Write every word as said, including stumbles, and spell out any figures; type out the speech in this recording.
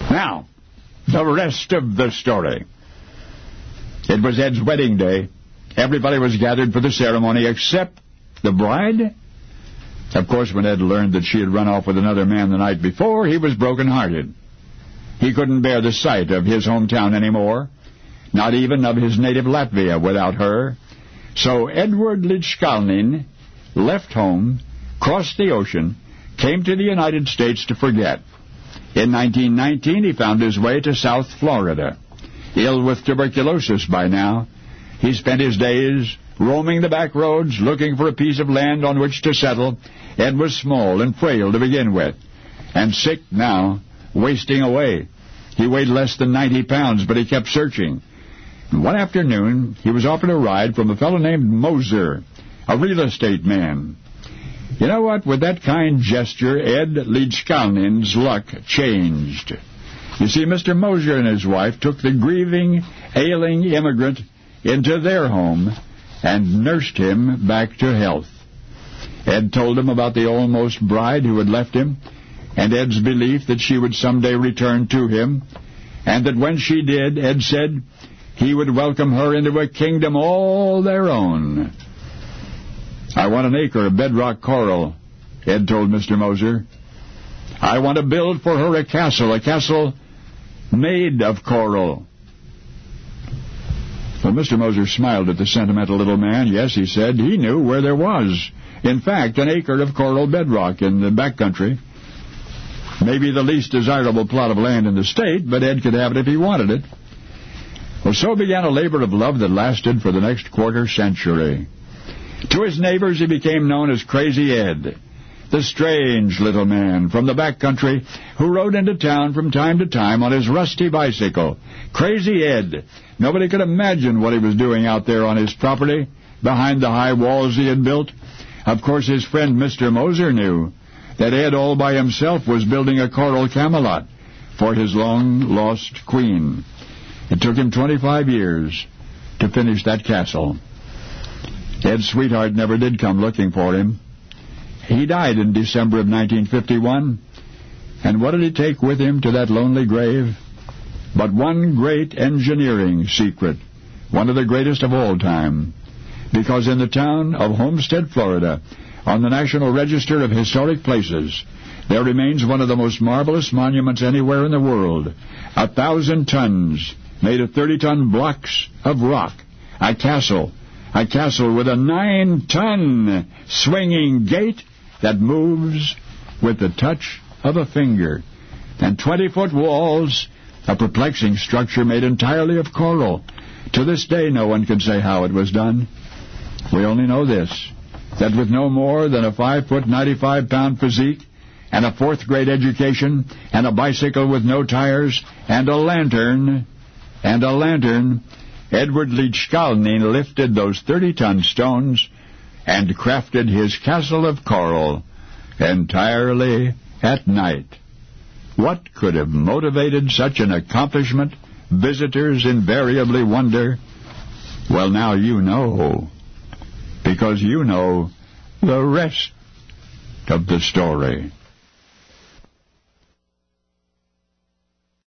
Now, the rest of the story. It was Ed's wedding day. Everybody was gathered for the ceremony except the bride. Of course, when Ed learned that she had run off with another man the night before, he was broken-hearted. He couldn't bear the sight of his hometown anymore, not even of his native Latvia without her. So Edward Lichkalnin left home, crossed the ocean, came to the United States to forget. In nineteen nineteen, he found his way to South Florida. Ill with tuberculosis by now, he spent his days roaming the back roads, looking for a piece of land on which to settle. Ed was small and frail to begin with, and sick now, wasting away. He weighed less than ninety pounds, but he kept searching. And one afternoon, he was offered a ride from a fellow named Moser, a real estate man. You know what? With that kind gesture, Ed Lichkalnin's luck changed. You see, Mister Moser and his wife took the grieving, ailing immigrant into their home and nursed him back to health. Ed told him about the almost bride who had left him, and Ed's belief that she would someday return to him, and that when she did, Ed said, he would welcome her into a kingdom all their own. I want an acre of bedrock coral, Ed told Mister Moser. I want to build for her a castle, a castle made of coral. Well, Mister Moser smiled at the sentimental little man. Yes, he said, he knew where there was, in fact, an acre of coral bedrock in the backcountry. Maybe the least desirable plot of land in the state, but Ed could have it if he wanted it. Well, so began a labor of love that lasted for the next quarter century. To his neighbors, he became known as Crazy Ed, the strange little man from the backcountry who rode into town from time to time on his rusty bicycle. Crazy Ed. Nobody could imagine what he was doing out there on his property, behind the high walls he had built. Of course, his friend Mister Moser knew that Ed all by himself was building a coral Camelot for his long-lost queen. It took him twenty-five years to finish that castle. Ed's sweetheart never did come looking for him. He died in December of nineteen fifty-one, and what did he take with him to that lonely grave? But one great engineering secret, one of the greatest of all time, because in the town of Homestead, Florida, on the National Register of Historic Places, there remains one of the most marvelous monuments anywhere in the world, a thousand tons made of thirty-ton blocks of rock, a castle, a castle with a nine-ton swinging gate that moves with the touch of a finger, and twenty-foot walls, a perplexing structure made entirely of coral. To this day, no one can say how it was done. We only know this, that with no more than a five-foot, ninety-five pound physique, and a fourth-grade education, and a bicycle with no tires, and a lantern, and a lantern, Edward Lichkalnin lifted those thirty-ton stones and crafted his castle of coral entirely at night. What could have motivated such an accomplishment? Visitors invariably wonder. Well, now you know, because you know the rest of the story.